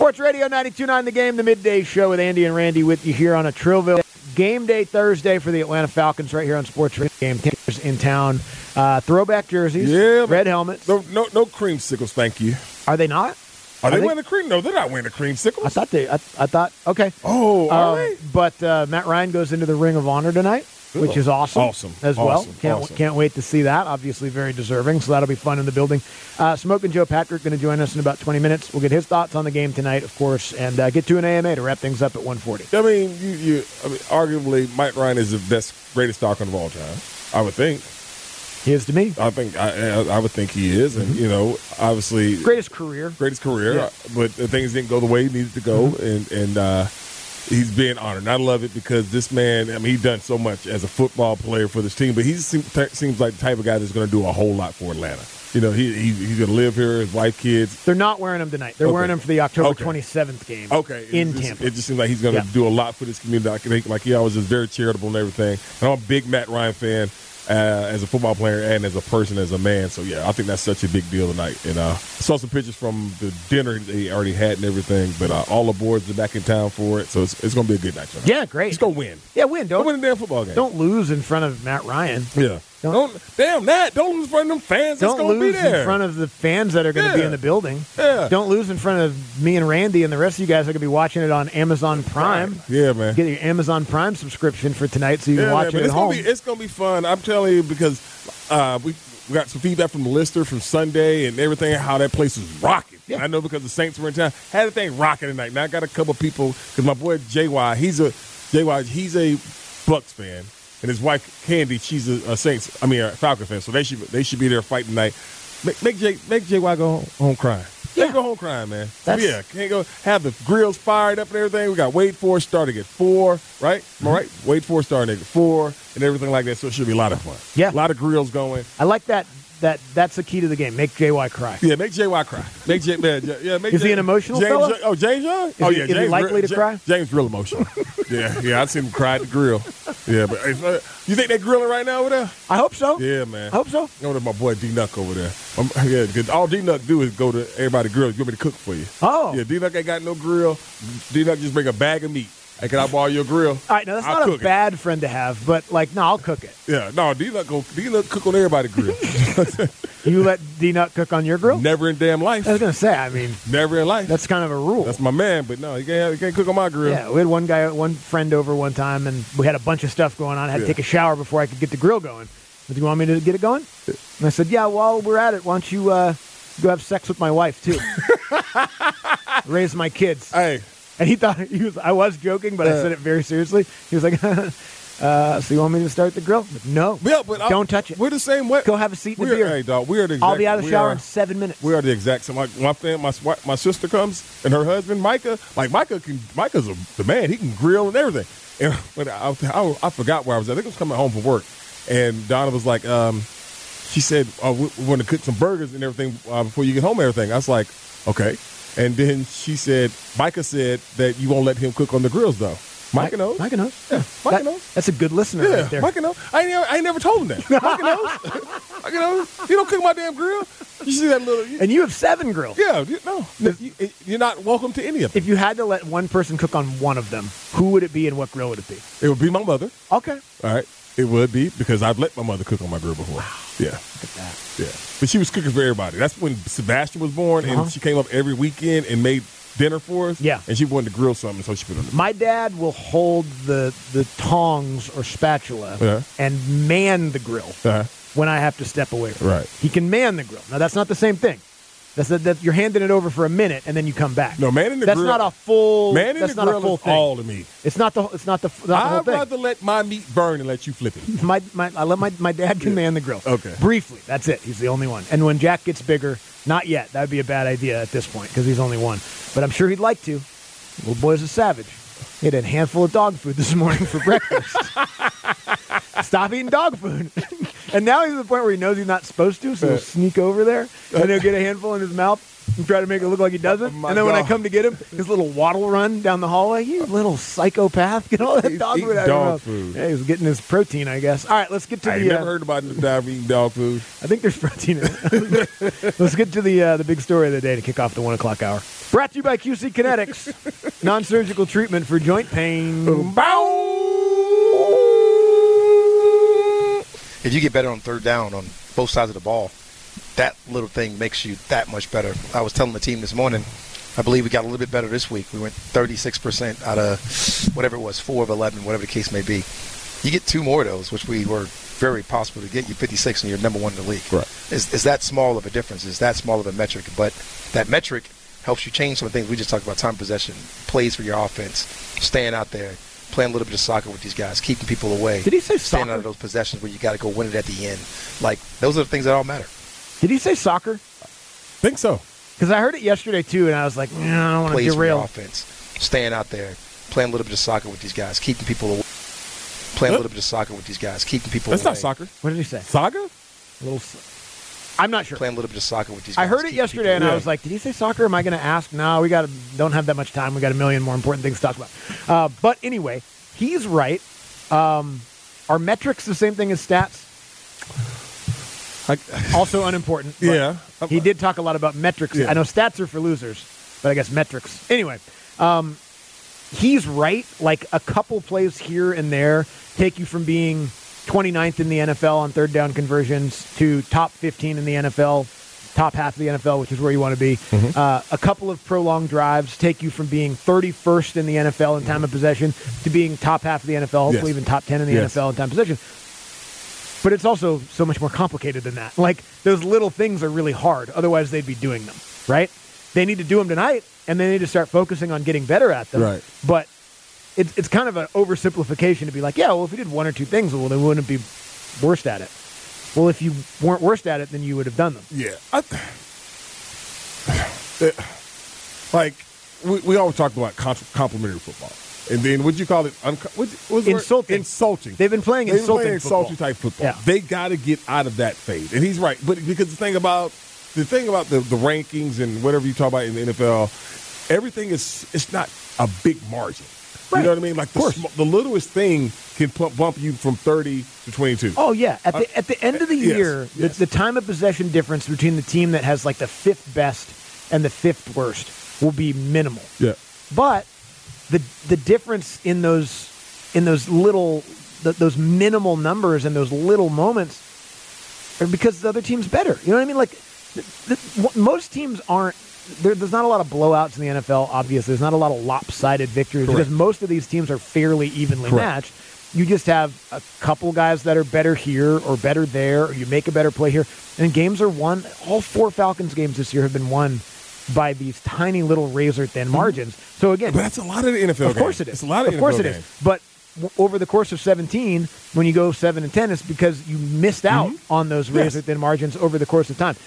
Sports Radio 92.9 The Game, the midday show with Andy and Randy with you here on a Trillville game day Thursday for the Atlanta Falcons right here on Sports Radio. Game in town. Throwback jerseys, red helmets. No creamsicles, thank you. Are they not? Are they wearing the cream? No, they're not wearing the creamsicles. I thought, okay. Oh, are they? But Matt Ryan goes into the Ring of Honor tonight, which is awesome as well. Can't wait to see that. Obviously very deserving, so that'll be fun in the building. Smoking Joe Patrick going to join us in about 20 minutes. We'll get his thoughts on the game tonight, of course, and get to an AMA to wrap things up at 1:40. I mean, arguably, Mike Ryan is the greatest Falcon of all time, I would think. He is to me. I would think he is, and obviously greatest career. Yeah. But the things didn't go the way he needed to go, and he's being honored. And I love it because this man, he's done so much as a football player for this team, but he seems like the type of guy that's going to do a whole lot for Atlanta. He's going to live here, his wife, kids. They're not wearing him tonight. They're wearing him for the October 27th game in Tampa. It just seems like he's going to do a lot for this community. Like he always is very charitable and everything. And I'm a big Matt Ryan fan. As a football player and as a person, as a man. So, I think that's such a big deal tonight. And I saw some pictures from the dinner they already had and everything, but all the boards are back in town for it. So it's going to be a good night tonight. Yeah, great. Just go win. Yeah, win. Don't win a damn football game. Don't lose in front of Matt Ryan. Yeah. Don't lose in front of them fans that's going to be there. Don't lose in front of the fans that are going to be in the building. Yeah. Don't lose in front of me and Randy and the rest of you guys are going to be watching it on Amazon Prime. Right. Yeah, man. Get your Amazon Prime subscription for tonight so you can watch it at home. It's going to be fun. I'm telling you because we got some feedback from Lister from Sunday and everything, how that place was rocking. Yeah. I know because the Saints were in town. Had the thing rocking tonight. Now I got a couple people because my boy JY, he's a Bucks fan. And his wife Candy, she's a Falcon fan, so they should be there fighting tonight. Make JY go home crying. They go home crying, man. Can't go have the grills fired up and everything. We got Wade Forest starting at 4, right? Am I right? Wade Forest starting at 4 and everything like that. So it should be a lot of fun. Yeah, a lot of grills going. I like that. That's the key to the game. Make JY cry. Yeah, make JY cry. Is he an emotional fellow? James Young? Is he likely to cry? James real emotional. yeah, I've seen him cry at the grill. Yeah, but you think they're grilling right now over there? I hope so. Yeah, man. I hope so. I know my boy D-Nuck over there. Because all D-Nuck do is go to everybody's grill. You want me to cook for you? Oh. Yeah, D-Nuck ain't got no grill. D-Nuck just bring a bag of meat. Hey, can I borrow your grill? All right, now that's not a bad friend to have, but I'll cook it. Yeah, no, D-Nuck cook on everybody's grill. You let D-Nut cook on your grill? Never in damn life. I was going to say, never in life. That's kind of a rule. That's my man, but no, he can't cook on my grill. Yeah, we had one friend over one time, and we had a bunch of stuff going on. I had to take a shower before I could get the grill going. Do you want me to get it going? And I said, yeah, while we're at it, why don't you go have sex with my wife, too? Raise my kids. Hey. And he thought I was joking, but I said it very seriously. He was like, so you want me to start the grill? But no. Yeah, but don't touch it. We're the same way. Go have a seat in the beer. Hey, dog, we are the exact, I'll be out of the shower in 7 minutes. We are the exact same. Like my sister comes and her husband, Micah. Like Micah's the man. He can grill and everything. And when I forgot where I was at. I think I was coming home from work. And Donna was like, she said, we want to cook some burgers and everything before you get home and everything. I was like, okay. And then Micah said that you won't let him cook on the grills, though. Micah knows. Micah knows. Yeah, Micah knows. That's a good listener right there. Micah knows. I ain't never told him that. Micah knows. Micah knows. You don't cook my damn grill. You see that little... And you have 7 grills. Yeah. You're not welcome to any of them. If you had to let one person cook on one of them, who would it be and what grill would it be? It would be my mother. Okay. All right. It would be because I've let my mother cook on my grill before. Wow. Yeah. Look at that. Yeah. But she was cooking for everybody. That's when Sebastian was born, and she came up every weekend and made dinner for us. Yeah. And she wanted to grill something, so she put it on the My dad will hold the tongs or spatula and man the grill when I have to step away from it. He can man the grill. Now, that's not the same thing. That's you're handing it over for a minute and then you come back. No, manning the grill. That's not a full. Manning that's the not grill a full is thing. all to me. It's not the whole thing. I'd rather let my meat burn and let you flip it. I let my dad can man the grill. Okay. Briefly, that's it. He's the only one. And when Jack gets bigger, not yet. That would be a bad idea at this point because he's only one. But I'm sure he'd like to. Little boy's a savage. He had a handful of dog food this morning for breakfast. Stop eating dog food. And now he's at the point where he knows he's not supposed to, so he'll sneak over there and he'll get a handful in his mouth and try to make it look like he doesn't. And then when I come to get him, his little waddle run down the hallway, you little psychopath. Get all that dog food out of his mouth. Yeah, he's getting his protein, I guess. All right, let's get to I never heard about the dog eating dog food. I think there's protein in it. Let's get to the big story of the day to kick off the 1 o'clock hour. Brought to you by QC Kinetics, non-surgical treatment for joint pain. If you get better on third down on both sides of the ball, that little thing makes you that much better. I was telling the team this morning, I believe we got a little bit better this week. We went 36% out of whatever it was, 4 of 11, whatever the case may be. You get 2 more of those, which we were very possible to get you 56 and you're number 1 in the league. Right. Is that small of a difference? Is that small of a metric? But that metric helps you change some of the things we just talked about: time possession, plays for your offense, staying out there, playing a little bit of soccer with these guys, keeping people away. Did he say staying soccer? out of those possessions where you got to go win it at the end? Like, those are the things that all matter. Did he say soccer? Think so. Because I heard it yesterday, too, and I was like, I don't want to Plays for your derail. offense, staying out there, playing a little bit of soccer with these guys, keeping people away. Playing a little bit of soccer with these guys, keeping people That's away. not soccer. What did he say? Saga? I'm not sure. Playing a little bit of soccer with these guys. I heard it keeping yesterday, people and I Yeah. was like, did he say soccer? Am I going to ask? No, don't have that much time. We got a million more important things to talk about. But anyway, he's right. Are metrics the same thing as stats? Also unimportant. but Yeah. He did talk a lot about metrics. Yeah. I know stats are for losers, but I guess metrics. Anyway, he's right. Like, a couple plays here and there take you from being 29th in the NFL on third down conversions to top 15 in the NFL, top half of the NFL, which is where you want to be. A couple of prolonged drives take you from being 31st in the NFL in time of possession to being top half of the NFL, hopefully Yes. even top 10 in the Yes. NFL in time of possession. But it's also so much more complicated than that. Like, those little things are really hard. Otherwise, they'd be doing them, right? They need to do them tonight, and they need to start focusing on getting better at them. Right. But it's kind of an oversimplification to be like, yeah, well, if we did 1 or 2 things, well, then we wouldn't be worst at it. Well, if you weren't worst at it, then you would have done them. Yeah. Like, we always talk about complimentary football. And then what'd you call it? What's the word? Insulting. Insulting. They've been playing They've insulting been playing insulting type football. Yeah. They got to get out of that phase. And he's right. But because the thing about the rankings and whatever you talk about in the NFL, everything it's not a big margin. Right. You know what I mean? Like, the littlest thing can bump you from 30 to 22. Oh, yeah. At the end of the yes, year, yes. the time of possession difference between the team that has like the 5th best and the 5th worst will be minimal. Yeah. But the difference in those little those minimal numbers and those little moments are because the other team's better. You know what I mean? Like, most teams aren't. There's not a lot of blowouts in the NFL, obviously. There's not a lot of lopsided victories Correct. because most of these teams are fairly evenly Correct. matched. You just have a couple guys that are better here or better there, or you make a better play here. And games are won. All 4 Falcons games this year have been won by these tiny little razor-thin margins. So, again, But that's a lot of the NFL of course games. it is. It's a lot of Of course NFL it is. games. But over the course of 17, when you go 7-10, it's because you missed out on those Yes. razor-thin margins over the course of time.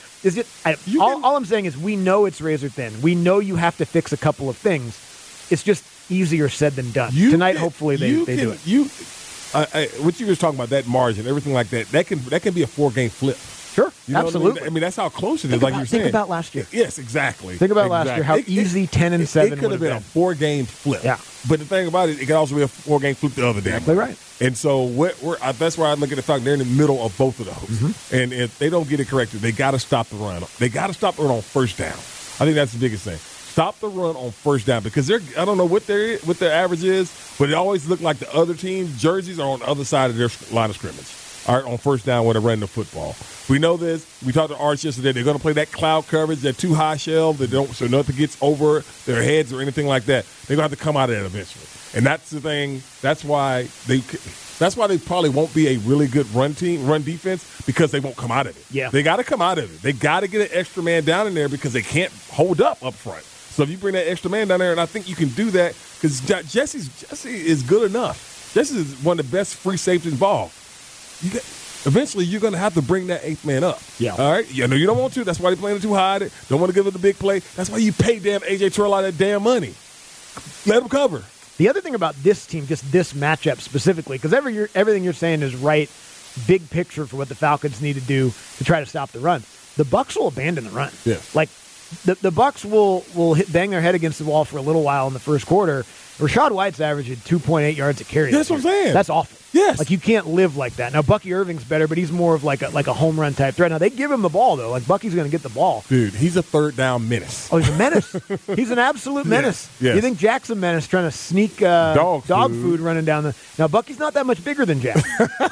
All I'm saying is we know it's razor-thin. We know you have to fix a couple of things. It's just easier said than done. Tonight, hopefully, they do it. What you were talking about, that margin, everything like that, that can be a 4-game flip. Sure, You know what absolutely. I mean, that's how close it is, Think like about- you're saying. think about last year. Yes, exactly. Think about last year, how easy 10-7 It could have would been have a 4-game flip. Yeah. But the thing about it could also be a 4-game flip the other day. Exactly right. And so that's where I look at the fact they're in the middle of both of those. Mm-hmm. And if they don't get it corrected, they got to stop the run. They got to stop the run on first down. I think that's the biggest thing. Stop the run on first down because I don't know what their average is, but it always looked like the other team's jerseys are on the other side of their line of scrimmage. All right, on first down when they're running the football. We know this. We talked to Arch yesterday. They're going to play that cloud coverage, that too high shell, so nothing gets over their heads or anything like that. They're going to have to come out of that eventually. And that's the thing. That's why they probably won't be a really good run defense because they won't come out of it. Yeah. They got to come out of it. They got to get an extra man down in there because they can't hold up front. So if you bring that extra man down there, and I think you can do that because Jesse is good enough. Jesse is one of the best free safeties involved. Eventually, you're going to have to bring that 8th man up. Yeah. All right? You know, you don't want to. That's why they're playing it too high. Don't want to give it the big play. That's why you pay damn A.J. Terrell all that damn money. Let him cover. The other thing about this team, just this matchup specifically, because everything you're saying is right, big picture for what the Falcons need to do to try to stop the run. The Bucs will abandon the run. Yeah. Like, the Bucks will bang their head against the wall for a little while in the first quarter. Rashad White's averaging 2.8 yards a carry. That's what I'm saying. That's awful. Yes. Like, you can't live like that. Now, Bucky Irving's better, but he's more of like a home run type threat. Now, they give him the ball, though. Like, Bucky's going to get the ball. Dude, he's a third down menace. Oh, he's a menace. He's an absolute menace. Yes. You think Jack's a menace trying to sneak dog food running down the – now, Bucky's not that much bigger than Jack.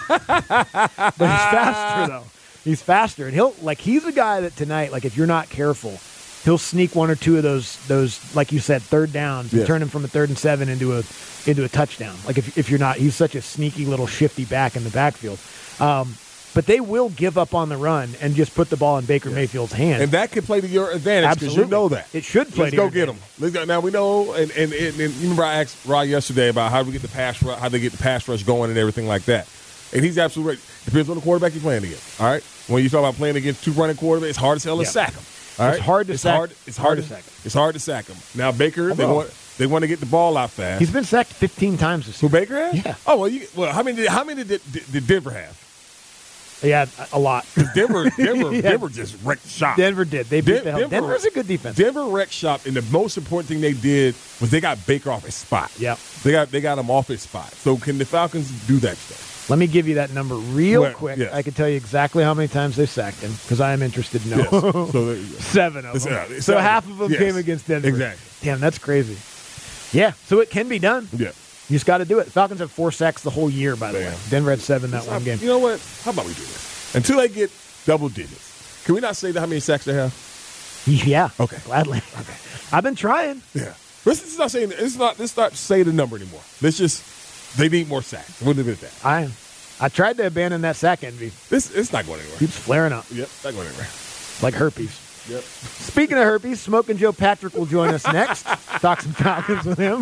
But he's faster, though. He's faster. And he's a guy that tonight, like, if you're not careful – he'll sneak one or two of those, like you said, third downs and turn him from a 3rd and 7 into a touchdown. Like, if you're not, he's such a sneaky little shifty back in the backfield. But they will give up on the run and just put the ball in Baker Mayfield's hands. And that can play to your advantage because you know that. It should play to your advantage. Let's go get him. Now, we know, and you remember I asked Rod yesterday about how they get the pass rush going and everything like that. And he's absolutely right. Depends on the quarterback you're playing against, all right? When you talk about playing against two running quarterbacks, it's hard as hell to sack him. All right? It's hard to sack. It's hard to sack him. It's hard to sack him. Now, Baker, they want to get the ball out fast. He's been sacked 15 times this year. Who, Baker has? Yeah. Oh, well, how many did Denver have? Yeah, a lot. Denver just wrecked shop. Denver did. They beat the hell. Denver's a good defense. Denver wrecked shop, and the most important thing they did was they got Baker off his spot. Yeah. They got him off his spot. So can the Falcons do that stuff? Let me give you that number real quick. Yes. I can tell you exactly how many times they sacked him because I am interested to know. Yes. So there you go. 7 of them. It's So half of them came against Denver. Exactly. Damn, that's crazy. Yeah, so it can be done. Yeah. You just got to do it. The Falcons have 4 sacks the whole year, by the way. Denver had 7 that one game. You know what? How about we do this? Until they get double digits. Can we not say how many sacks they have? Yeah. Okay. Gladly. Okay. I've been trying. Yeah. Let's not say the number anymore. They need more sacks. We'll leave it at that. I tried to abandon that sack envy. It's not going anywhere. Keeps flaring up. Yep, not going anywhere. Like herpes. Yep. Speaking of herpes, Smoking Joe Patrick will join us next. Talk some Falcons with him.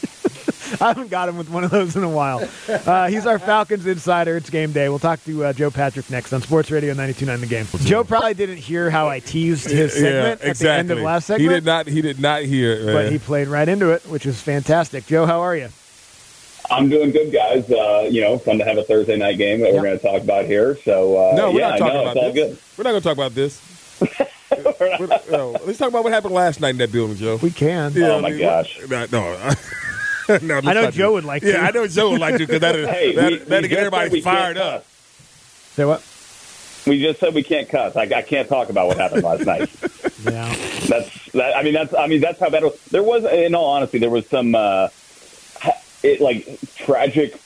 I haven't got him with one of those in a while. He's our Falcons insider. It's game day. We'll talk to Joe Patrick next on Sports Radio 92.9 The Game. Joe probably didn't hear how I teased his segment at the end of last segment. He did not hear it. But he played right into it, which is fantastic. Joe, how are you? I'm doing good, guys. Fun to have a Thursday night game that we're going to talk about here. So, no, we're not talking about it's all this. good. We're not going to talk about this. Let's talk about what happened last night in that building, Joe. We can. Yeah, oh, my gosh. No, I know Joe would like to. Yeah, I know Joe would like to because that'd get everybody fired up. Say what? We just said we can't cuss. I can't talk about what happened last night. Yeah. That's how bad it was. There was, in all honesty, there was some tragic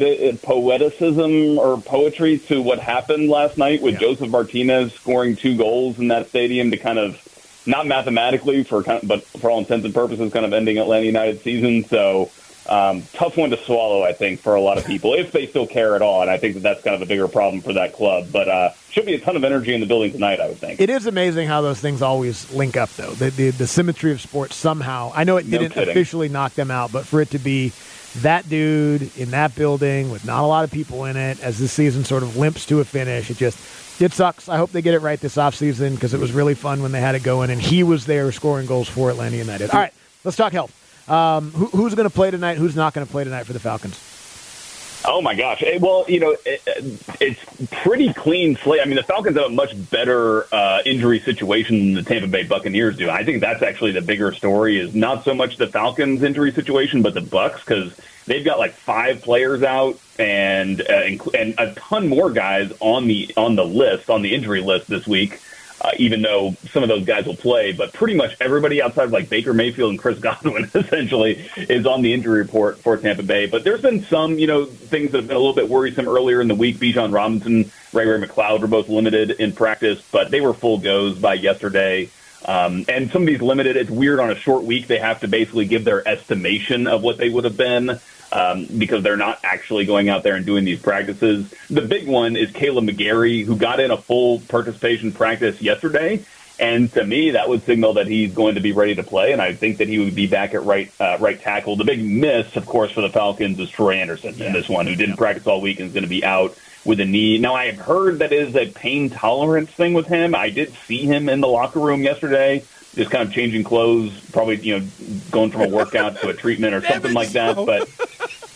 poeticism or poetry to what happened last night with Joseph Martinez scoring 2 goals in that stadium to kind of, not mathematically, but for all intents and purposes, kind of ending Atlanta United's season. So tough one to swallow, I think, for a lot of people, if they still care at all. And I think that's kind of a bigger problem for that club. But should be a ton of energy in the building tonight, I would think. It is amazing how those things always link up, though. The symmetry of sports somehow. I know it didn't officially knock them out, but for it to be that dude in that building with not a lot of people in it as this season sort of limps to a finish, it sucks. I hope they get it right this offseason because it was really fun when they had it going, and he was there scoring goals for Atlanta United. All right, let's talk health. Who's going to play tonight? Who's not going to play tonight for the Falcons? Oh, my gosh. Well, it's pretty clean slate. I mean, the Falcons have a much better injury situation than the Tampa Bay Buccaneers do. I think that's actually the bigger story is not so much the Falcons' injury situation, but the Bucs, because they've got 5 players out and a ton more guys on the list, on the injury list this week. Even though some of those guys will play, but pretty much everybody outside of Baker Mayfield and Chris Godwin essentially is on the injury report for Tampa Bay. But there's been some, things that have been a little bit worrisome earlier in the week. Bijan Robinson, Ray McLeod were both limited in practice, but they were full goes by yesterday. And some of these limited, it's weird on a short week. They have to basically give their estimation of what they would have been. Because they're not actually going out there and doing these practices. The big one is Kaleb McGary, who got in a full participation practice yesterday. And to me, that would signal that he's going to be ready to play. And I think that he would be back at right tackle. The big miss, of course, for the Falcons is Troy Anderson in this one, who didn't practice all week and is going to be out with a knee. Now, I have heard that is a pain tolerance thing with him. I did see him in the locker room yesterday, just kind of changing clothes, probably, going from a workout to a treatment or something like that. But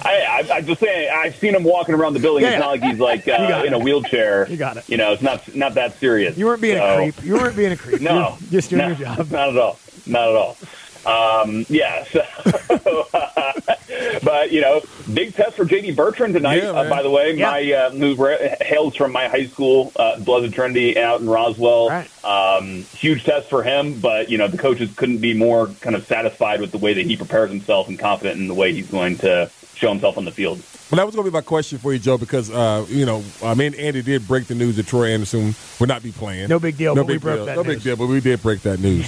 I'm just saying, I've seen him walking around the building. Yeah, It's not like he's like in a wheelchair. You got it. It's not that serious. You weren't being a creep. You weren't being a creep. No. You're just doing your job. Not at all. Not at all. But, big test for J.D. Bertrand tonight, by the way. Yeah. Who hails from my high school, Blessed Trinity out in Roswell. Right. Huge test for him, but, the coaches couldn't be more kind of satisfied with the way that he prepares himself and confident in the way he's going to show himself on the field. Well, that was going to be my question for you, Joe, because, me and Andy did break the news that Troy Anderson would not be playing. No big deal, but we broke that news. No big deal, but we did break that news.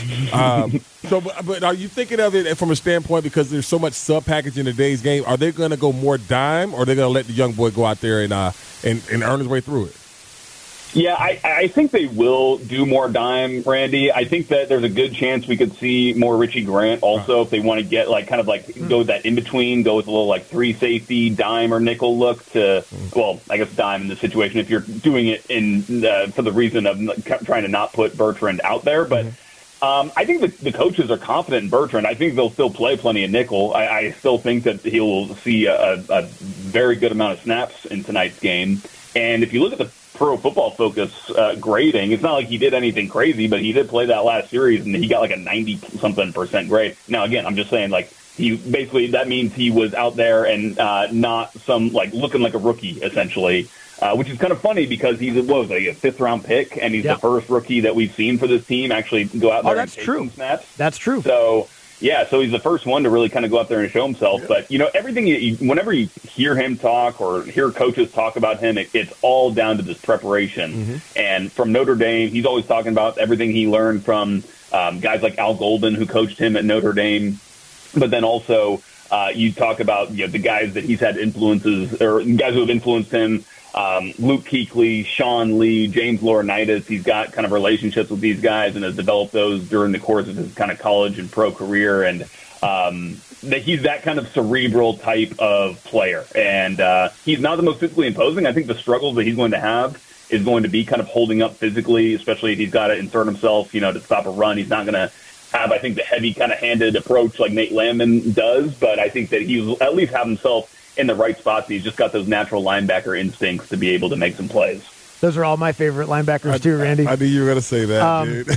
But are you thinking of it from a standpoint because there's so much sub-package in today's game? Are they going to go more dime, or are they going to let the young boy go out there and earn his way through it? Yeah, I think they will do more dime, Randy. I think that there's a good chance we could see more Richie Grant also if they want to get go that in between, go with a little 3 safety dime or nickel look to, well, I guess dime in this situation if you're doing it for the reason of trying to not put Bertrand out there. But I think the coaches are confident in Bertrand. I think they'll still play plenty of nickel. I still think that he'll see a very good amount of snaps in tonight's game. And if you look at the Pro Football Focus grading, it's not like he did anything crazy, but he did play that last series and he got a 90-something% grade. Now, again, I'm just saying that means he was out there and not some looking like a rookie essentially, which is kind of funny because he's a 5th round pick and he's the first rookie that we've seen for this team actually go out there and take some snaps. That's true. So he's the first one to really kind of go out there and show himself. But, everything whenever you hear him talk or hear coaches talk about him, it's all down to this preparation. Mm-hmm. And from Notre Dame, he's always talking about everything he learned from guys like Al Golden, who coached him at Notre Dame. But then also you talk about the guys that he's had influences or guys who have influenced him. Luke Kuechly, Sean Lee, James Laurinaitis. He's got kind of relationships with these guys and has developed those during the course of his kind of college and pro career. And that he's that kind of cerebral type of player. And he's not the most physically imposing. I think the struggles that he's going to have is going to be kind of holding up physically, especially if he's got to insert himself, to stop a run. He's not going to have, I think, the heavy kind of handed approach like Nate Landman does. But I think that he'll at least have himself in the right spots. He's just got those natural linebacker instincts to be able to make some plays. Those are all my favorite linebackers too, Randy. I knew you were going to say that, dude.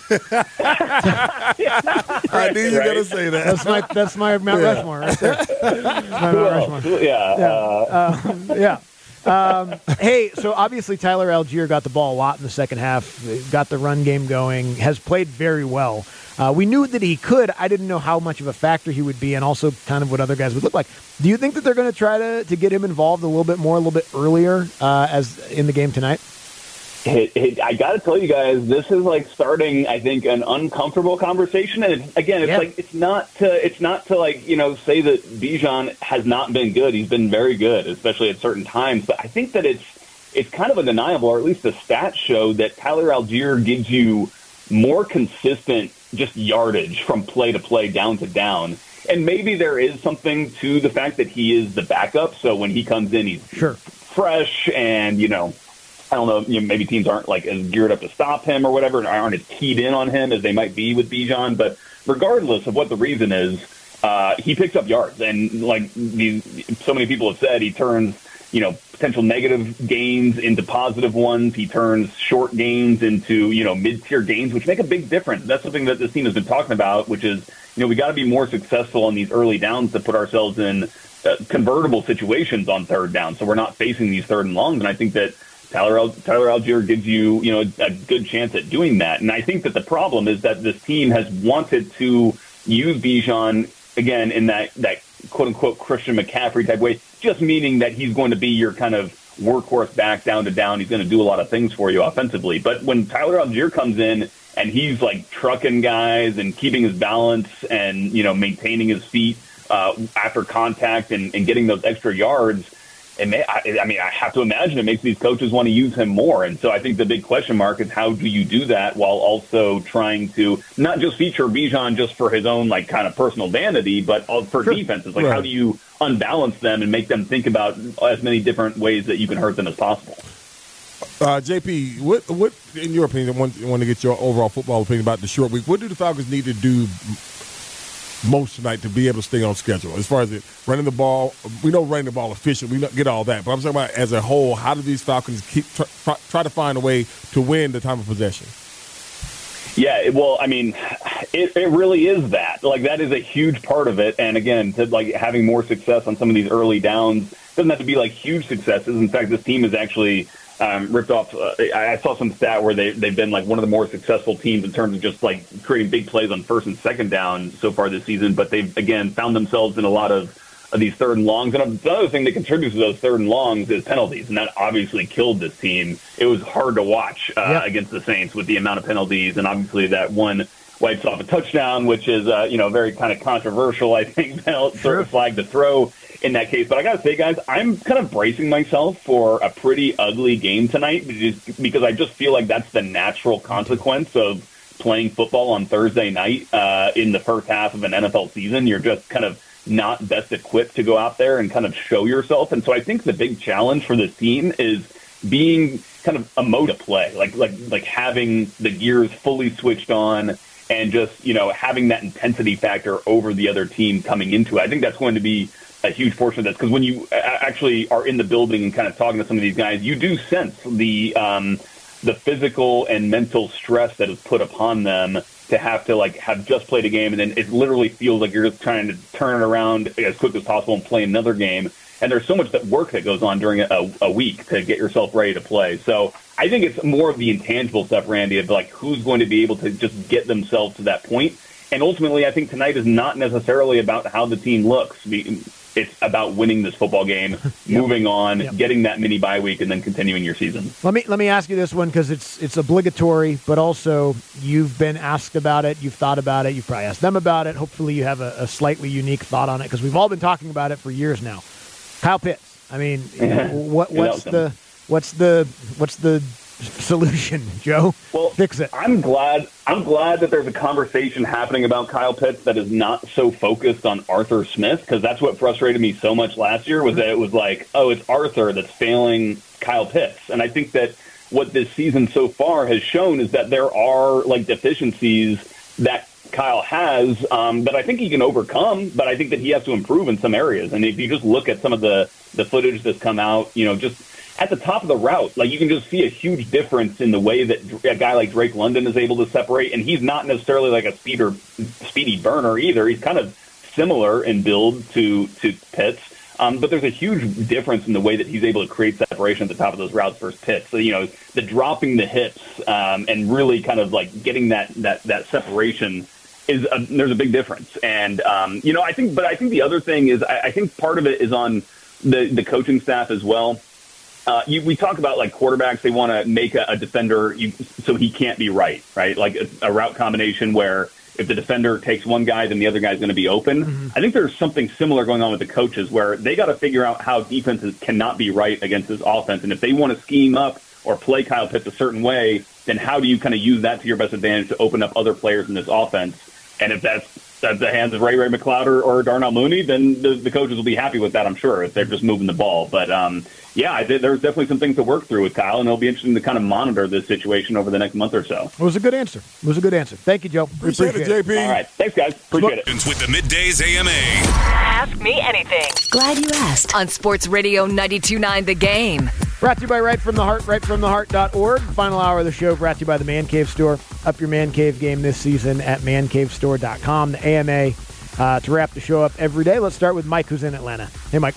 I knew you were going to say that. That's my Mount Rushmore right there. My Mount Rushmore. Yeah. Hey, so obviously Tyler Algier got the ball a lot in the second half, got the run game going, has played very well. We knew that he could. I didn't know how much of a factor he would be and also kind of what other guys would look like. Do you think that they're going to try to get him involved a little bit more, a little bit earlier as in the game tonight? I got to tell you guys, this is starting, I think, an uncomfortable conversation. And it's not to say that Bijan has not been good. He's been very good, especially at certain times. But I think that it's kind of undeniable, or at least the stats show that Tyler Algier gives you more consistent just yardage from play to play, down to down. And maybe there is something to the fact that he is the backup. So when he comes in, he's fresh and, I don't know, maybe teams aren't as geared up to stop him or whatever, and aren't as keyed in on him as they might be with Bijan. But regardless of what the reason is, he picks up yards. And so many people have said, he turns, potential negative gains into positive ones. He turns short gains into, mid-tier gains, which make a big difference. That's something that this team has been talking about, which is, we got to be more successful on these early downs to put ourselves in convertible situations on third down. So we're not facing these third and longs. And I think that Tyler Algier gives you, a good chance at doing that. And I think that the problem is that this team has wanted to use Bijan, again, in that quote-unquote Christian McCaffrey type way, just meaning that he's going to be your kind of workhorse back down to down. He's going to do a lot of things for you offensively. But when Tyler Algier comes in and he's trucking guys and keeping his balance and, maintaining his feet after contact and getting those extra yards, I have to imagine it makes these coaches want to use him more. And so I think the big question mark is how do you do that while also trying to not just feature Bijan just for his own kind of personal vanity, but for defenses. How do you unbalance them and make them think about as many different ways that you can hurt them as possible? JP, what in your opinion, I want to get your overall football opinion about the short week. What do the Falcons need to do most tonight to be able to stay on schedule? As far as it running the ball, we know running the ball efficient. We get all that, but I'm talking about as a whole. How do these Falcons try to find a way to win the time of possession? Yeah, well, I mean, it really is that. Like, that is a huge part of it. And again, to like having more success on some of these early downs doesn't have to be like huge successes. In fact, this team is actually ripped off. I saw some stat where they've been like one of the more successful teams in terms of just like creating big plays on first and second down so far this season. But they've, again, found themselves in a lot of these third and longs. And another thing that contributes to those third and longs is penalties. And that obviously killed this team. It was hard to watch against the Saints with the amount of penalties. And obviously that one wipes off a touchdown, which is, very kind of controversial, I think, sort of flag to throw in that case. But I got to say, guys, I'm kind of bracing myself for a pretty ugly game tonight because I just feel like that's the natural consequence of playing football on Thursday night in the first half of an NFL season. You're just kind of not best equipped to go out there and kind of show yourself. And so I think the big challenge for this team is being kind of a mode of play, like having the gears fully switched on and just, having that intensity factor over the other team coming into it. I think that's going to be a huge portion of this, because when you actually are in the building and kind of talking to some of these guys, you do sense the physical and mental stress that is put upon them to have to have just played a game, and then it literally feels like you're just trying to turn it around as quick as possible and play another game. And there's so much work that goes on during a week to get yourself ready to play. So I think it's more of the intangible stuff, Randy, of who's going to be able to just get themselves to that point. And ultimately, I think tonight is not necessarily about how the team looks. It's about winning this football game, moving on, getting that mini bye week, and then continuing your season. Let me ask you this one, because it's obligatory, but also you've been asked about it, you've thought about it, you've probably asked them about it. Hopefully you have a slightly unique thought on it, because we've all been talking about it for years now. Kyle Pitts. I mean, what's the solution, Joe? Well, fix it. I'm glad that there's a conversation happening about Kyle Pitts that is not so focused on Arthur Smith, because that's what frustrated me so much last year, was that it was like, oh, it's Arthur that's failing Kyle Pitts. And I think that what this season so far has shown is that there are deficiencies that Kyle has that I think he can overcome, but I think that he has to improve in some areas. And if you just look at some of the footage that's come out, just at the top of the route, you can just see a huge difference in the way that a guy like Drake London is able to separate. And he's not necessarily like a speedy burner either. He's kind of similar in build to Pitts. But there's a huge difference in the way that he's able to create separation at the top of those routes versus Pitts. So, the dropping the hips and really kind of getting that separation there's a big difference. And, I think the other thing is, I think part of it is on the coaching staff as well. We talk about quarterbacks, they want to make a defender so he can't be right? Like a route combination where if the defender takes one guy, then the other guy's going to be open. Mm-hmm. I think there's something similar going on with the coaches where they got to figure out how defenses cannot be right against this offense. And if they want to scheme up or play Kyle Pitts a certain way, then how do you kind of use that to your best advantage to open up other players in this offense? And if that's the hands of Ray McLeod or Darnell Mooney, then the coaches will be happy with that, I'm sure, if they're just moving the ball. But, there's definitely some things to work through with Kyle, and it'll be interesting to kind of monitor this situation over the next month or so. It was a good answer. Thank you, Joe. Appreciate it, JP. All right. Thanks, guys. Appreciate it. With the Middays AMA. Ask me anything. Glad you asked. On Sports Radio 92.9 The Game. Brought to you by Right From The Heart, rightfromtheheart.org. Final hour of the show brought to you by the Man Cave Store. Up your Man Cave game this season at mancavestore.com. The AMA to wrap the show up every day. Let's start with Mike, who's in Atlanta. Hey, Mike.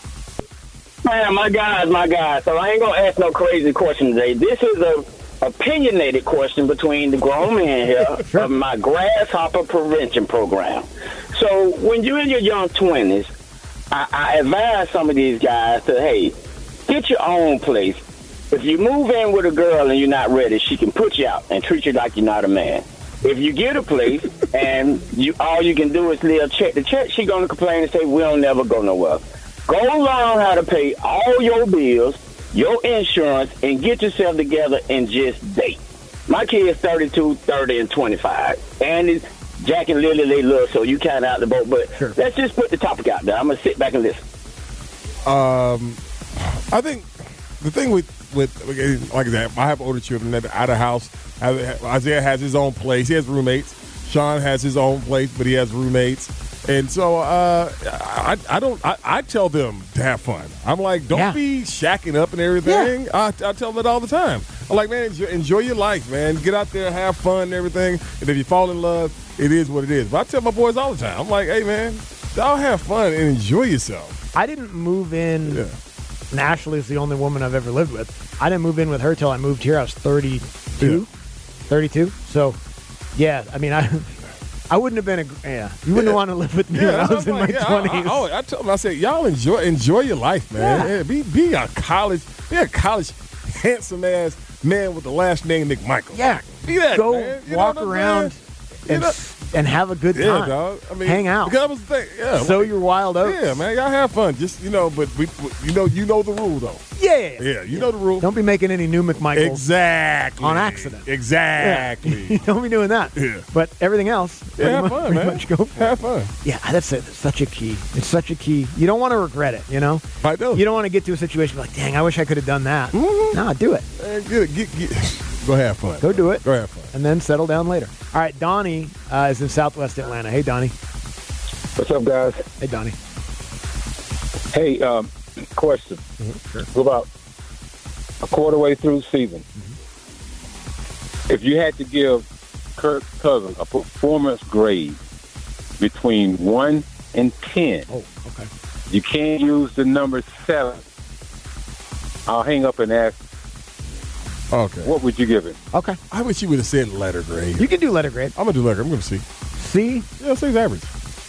Man, my guy. So I ain't going to ask no crazy questions today. This is a opinionated question between the grown men here of my grasshopper prevention program. So when you're in your young 20s, I advise some of these guys to, hey, get your own place. If you move in with a girl and you're not ready, she can put you out and treat you like you're not a man. If you get a place and all you can do is live check to check, she's going to complain and say, we don't never go nowhere. Go learn how to pay all your bills, your insurance, and get yourself together and just date. My kid's 32, 30, and 25. And it's Jack and Lily, they love, so you kind of out the boat. But let's just put the topic out there. I'm going to sit back and listen. I think the thing with like that, I have older children that are out of house. Isaiah has his own place. He has roommates. Sean has his own place, but he has roommates. And so I tell them to have fun. I'm like, don't be shacking up and everything. I tell them that all the time. I'm like, man, enjoy your life, man. Get out there, have fun and everything. And if you fall in love, it is what it is. But I tell my boys all the time. I'm like, hey, man, y'all have fun and enjoy yourself. I didn't move in. Yeah. And Ashley is the only woman I've ever lived with. I didn't move in with her till I moved here. I was 32. 32. So, yeah, I mean, I wouldn't have been you wouldn't want to live with me when I was in my 20s. I told them, I said, y'all enjoy your life, man. Yeah. Be a college handsome ass man with the last name McMichael. Yeah. Be that, Go man. walk around and have a good time. Yeah, dog. I mean, hang out. Because I was thinking, sow your wild oats. Yeah, man. Y'all have fun. Just, but you know the rule, though. Yeah, you know the rule. Don't be making any new McMichaels. Exactly. On accident. Exactly. Yeah. Don't be doing that. Yeah. But everything else, have fun, man. Much go for have fun. Yeah, that's it. It's such a key. It's such a key. You don't want to regret it, I know. You don't want to get to a situation like, dang, I wish I could have done that. Mm-hmm. No, do it. Go have fun. Go do it. Go have fun. And then settle down later. All right, Donnie is in Southwest Atlanta. Hey, Donnie. What's up, guys? Hey, Donnie. Hey, question. Mm-hmm. Sure. What about a quarter way through the season? Mm-hmm. If you had to give Kirk Cousins a performance grade between 1 and 10, okay. You can't use the number 7. I'll hang up and ask, okay, what would you give him? Okay. I wish you would have said letter grade. You can do letter grade. I'm going to do letter grade. I'm going to C. C? Yeah, C's average.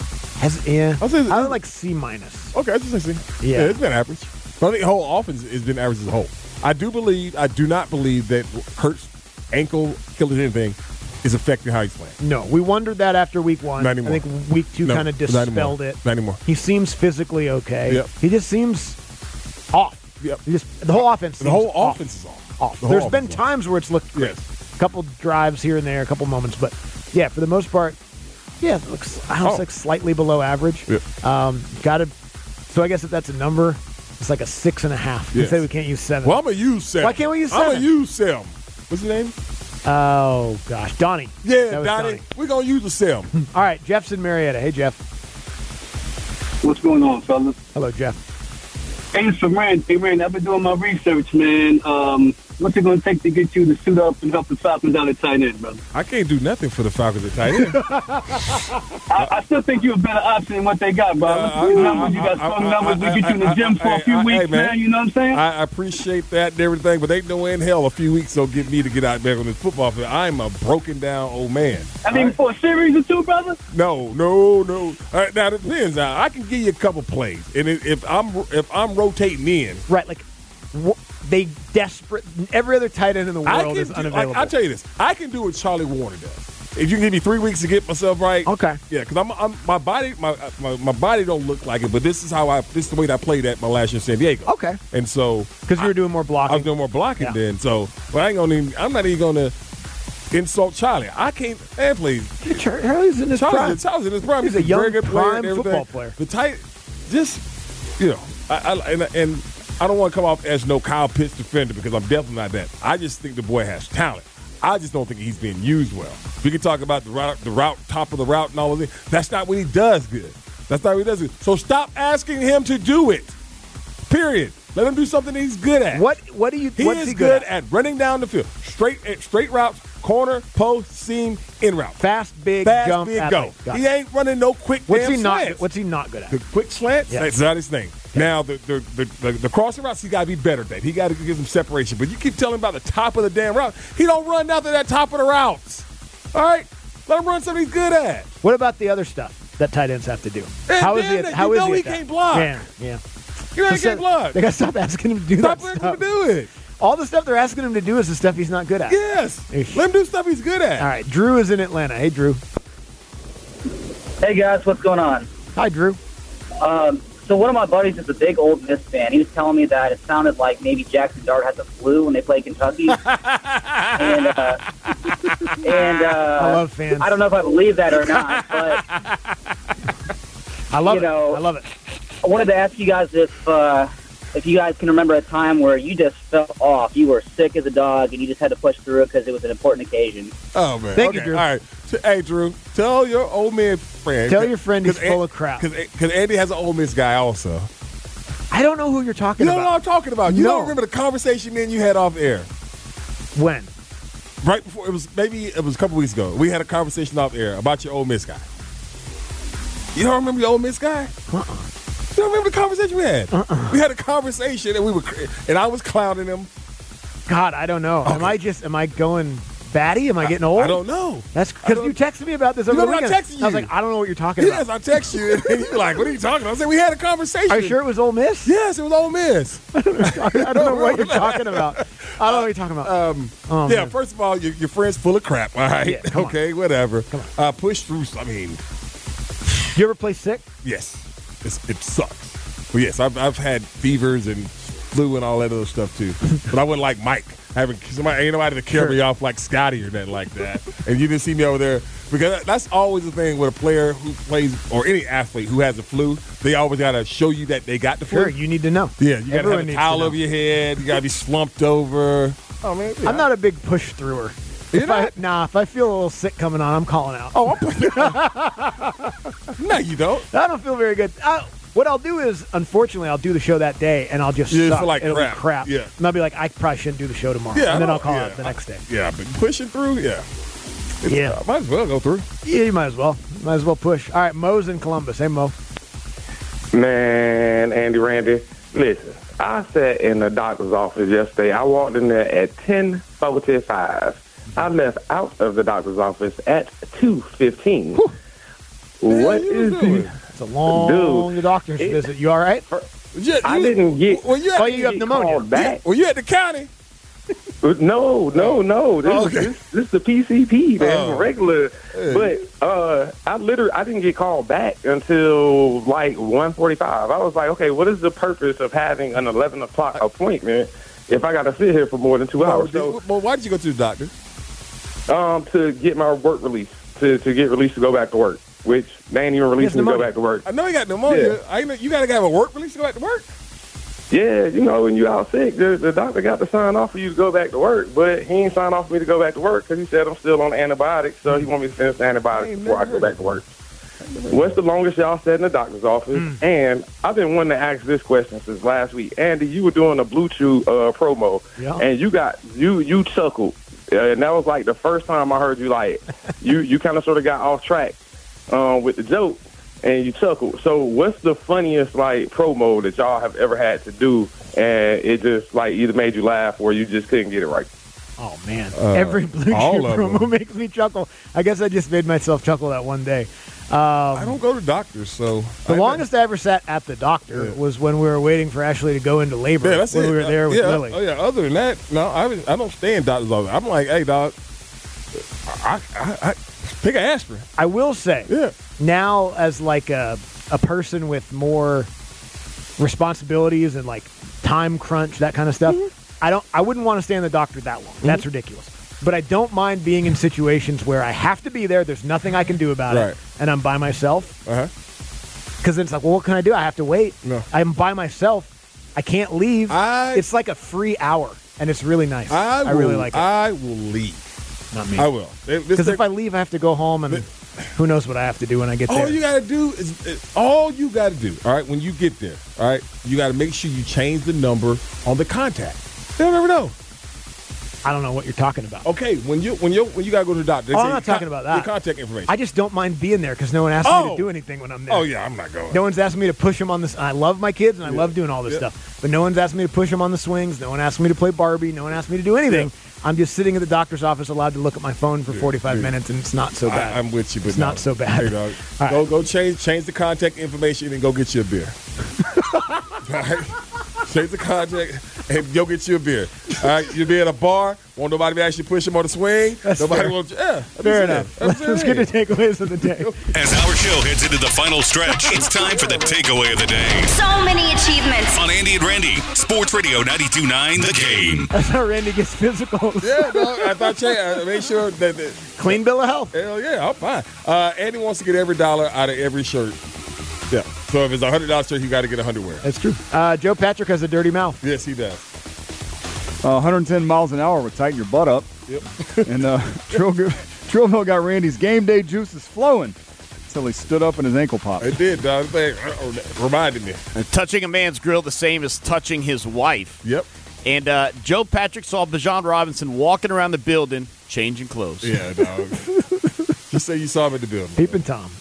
I would like C minus. Okay, I just say C. Yeah, it's been average. But I think the whole offense has been average as a whole. I do not believe that Hurts' ankle killing anything is affecting how he's playing. No, we wondered that after week 1. Not anymore. I think week 2 kind of dispelled it. Not anymore. He seems physically okay. Yep. He just seems off. Yep. The whole offense. The whole offense is off. There's been times where it's looked great. Yes. A couple drives here and there, a couple moments, but yeah, for the most part, it looks like slightly below average. Yep. So I guess if that's a number, it's like a 6.5. You say we can't use 7. Well, I'm gonna use 7. Why can't we use 7? I'm gonna use 7. What's his name? Oh gosh, Donnie. Yeah, Donnie. We're gonna use the 7. All right, Jeff's in Marietta. Hey, Jeff. What's going on, fellas? Hello, Jeff. Hey, it's from Rand. Hey, Rand, I've been doing my research, man. What's it going to take to get you to suit up and help the Falcons out at tight end, brother? I can't do nothing for the Falcons at tight end. I still think you're a better option than what they got, bro. You got strong numbers. We get you in the gym for a few weeks, man. You know what I'm saying? I appreciate that and everything, but ain't no way in hell a few weeks will get me to get out back on this football field. I'm a broken down old man. I mean, for a series or 2, brother? No. All right, now it depends. I can give you a couple plays, and if I'm rotating in, right, like they desperate. Every other tight end in the world is unavailable. I'll tell you this: I can do what Charlie Warner does. If you can give me 3 weeks to get myself right, okay, yeah, because my body don't look like it, but this is the way that I played at my last year in San Diego. Okay, and so because you were doing more blocking, I was doing more blocking then. So, but I'm not even gonna insult Charlie. I can't. Man, please. Charlie's in his prime. Charlie's in his prime. He's a young, very good prime player football player. The tight, just and I don't want to come off as no Kyle Pitts defender because I'm definitely not that. I just think the boy has talent. I just don't think he's being used well. We can talk about the route, top of the route, and all of this. That's not what he does good. That's not what he does good. So stop asking him to do it. Period. Let him do something he's good at. What do you? He is good at running down the field, straight routes, corner, post, seam, in route, fast, big, jump, go. He ain't running no quick. What's slants. What's he not good at? The quick slants. Yeah. That's not his thing. Now the crossing routes, he got to be better at that. He got to give him separation. But you keep telling him about the top of the damn route. He don't run down to that top of the routes. All right, let him run something he's good at. What about the other stuff that tight ends have to do? And how is he? He can't block. Yeah. You can't block. They got to stop asking him to do that stuff. Stop asking him to do it. All the stuff they're asking him to do is the stuff he's not good at. Yes. Let him do stuff he's good at. All right. Drew is in Atlanta. Hey, Drew. Hey, guys. What's going on? Hi, Drew. So one of my buddies is a big Ole Miss fan. He was telling me that it sounded like maybe Jackson Dart had the flu when they played Kentucky. and I love fans. I don't know if I believe that or not, but I love it. I love it. I wanted to ask you guys if if you guys can remember a time where you just fell off, you were sick as a dog, and you just had to push through it because it was an important occasion. Oh, man. Thank you, Drew. All right. Hey, Drew, tell your Ole Miss friend. Tell your friend he's full of crap. Because Andy has an Ole Miss guy also. I don't know who you're talking about. You know what I'm talking about. You No. don't remember the conversation me and you had off air. When? Right before, it was a couple weeks ago. We had a conversation off air about your Ole Miss guy. You don't remember your Ole Miss guy? You don't remember the conversation we had? We had a conversation and I was clowning him. God, I don't know. Okay. Am I going batty? Am I getting old? I don't know. That's because you texted me about this over the remember weekend. I texted you? I was like, I don't know what you're talking Yes, about. I text you and you're like, what are you talking about? I said, we had a conversation. Are you sure it was Ole Miss? Yes, it was Ole Miss. I don't know what you're talking about. I don't know what you're talking about. Yeah, man. first of all, your friend's full of crap, all right? Yeah, come on. Okay, whatever. Come Push through, I mean, You ever play sick? yes, it sucks. Well, yes, I've had fevers and flu and all that other stuff too. But I wasn't like Mike. Ain't nobody to carry me off like Scotty or nothing like that. And you didn't see me over there. Because that's always the thing with a player who plays, or any athlete who has the flu, they always got to show you that they got the flu. Sure, you need to know. Yeah, you got to Everyone have a needs towel to know. over your head. You got to be slumped over. Oh, man. Yeah. I'm not a big push througher. You're not? If I feel a little sick coming on, I'm calling out. Oh, no, you don't. I don't feel very good. What I'll do is, unfortunately, I'll do the show that day, and I'll just You suck. feel like It'll crap. be crap. Yeah. And I'll be like, I probably shouldn't do the show tomorrow. Yeah, and then I I'll call don't- out the next day. Yeah, but pushing through, yeah. Yeah. Might as well go through. Yeah, you might as well. Might as well push. All right, Mo's in Columbus. Hey, Mo. Man, Andy Randy, listen, I sat in the doctor's office yesterday. I walked in there at 10:45. I left out of the doctor's office at 2:15. What is doing? It's a long doctor's visit. You all right? I didn't get. Well, you Oh, you have pneumonia. called back. Were you at the county? No. This is the PCP, man, Oh. regular. But I didn't get called back until like 1:45. I was like, okay, what is the purpose of having an 11 o'clock appointment if I got to sit here for more than 2 hours? So, Well, why did you go to the doctor? to get my work release, to get released to go back to work, which they ain't even releasing me to go back to work. I know you got pneumonia. Yeah. I know you got to have a work release to go back to work. Yeah, when you out sick, the doctor got to sign off for you to go back to work, but he ain't signed off for me to go back to work because he said I'm still on antibiotics, so he want me to finish the antibiotics before I go back to work. What's the longest y'all sat in the doctor's office? And I've been wanting to ask this question since last week. Andy, you were doing a Blue Chew promo, and you chuckled, and that was like the first time I heard you you kind of sort of got off track with the joke. And you chuckled. So what's the funniest promo that y'all have ever had to do, and it just either made you laugh or you just couldn't get it right? Oh, man. Every Blue Chew promo makes me chuckle. I guess I just made myself chuckle that one day. I don't go to doctors, so the longest I ever sat at the doctor was when we were waiting for Ashley to go into labor. Yeah, that's when it. we were there with Lily. Oh yeah. Other than that, no, I don't stay in doctor's office. I'm like, hey, dog, I take an aspirin. I will say, now as a person with more responsibilities and time crunch, that kind of stuff, I wouldn't want to stay in the doctor that long. That's ridiculous. But I don't mind being in situations where I have to be there. There's nothing I can do about it, and I'm by myself. Because it's well, what can I do? I have to wait. No. I'm by myself. I can't leave. It's like a free hour, and it's really nice. I really like it. I will leave. Not me. I will. Because if I leave, I have to go home, and who knows what I have to do when I get there. All you got to do is all right, when you get there, all right, you got to make sure you change the number on the contact. They'll never know. I don't know what you're talking about. Okay, when you got to go to the doctor, they say I'm not talking about that. Your contact information. I just don't mind being there because no one asks me to do anything when I'm there. Oh, yeah, I'm not going. No one's asking me to push them on this. I love my kids, and I love doing all this stuff. But no one's asking me to push them on the swings. No one asked me to play Barbie. No one asked me to do anything. I'm just sitting at the doctor's office allowed to look at my phone for 45 minutes, and it's not so bad. I'm with you, but it's not so bad. Hey, dog, go change the contact information and go get you a beer. All right? Change the contact and go get you a beer. All right? You'll be at a bar. Won't nobody actually push him on the swing. That's nobody fair. will. Fair enough. Let's get to takeaways of the day. As our show heads into the final stretch, it's time for the takeaway of the day. So many achievements. On Andy and Randy, Sports Radio 92.9 The Game. That's how Randy gets physical. Yeah, no, I thought I made sure that clean bill of health. Hell yeah, I'm fine. Andy wants to get every dollar out of every shirt Yeah. So if it's a $100 shirt, you got to get 100 wear. That's true. Joe Patrick has a dirty mouth. Yes, he does. 110 miles an hour would tighten your butt up. Yep. And Trillville got Randy's game day juices flowing until he stood up and his ankle popped. It did, dog. Reminded me. And touching a man's grill the same as touching his wife. Yep. And Joe Patrick saw Bijan Robinson walking around the building changing clothes. Yeah, dog. Just say you saw him at the building. Peeping Tom.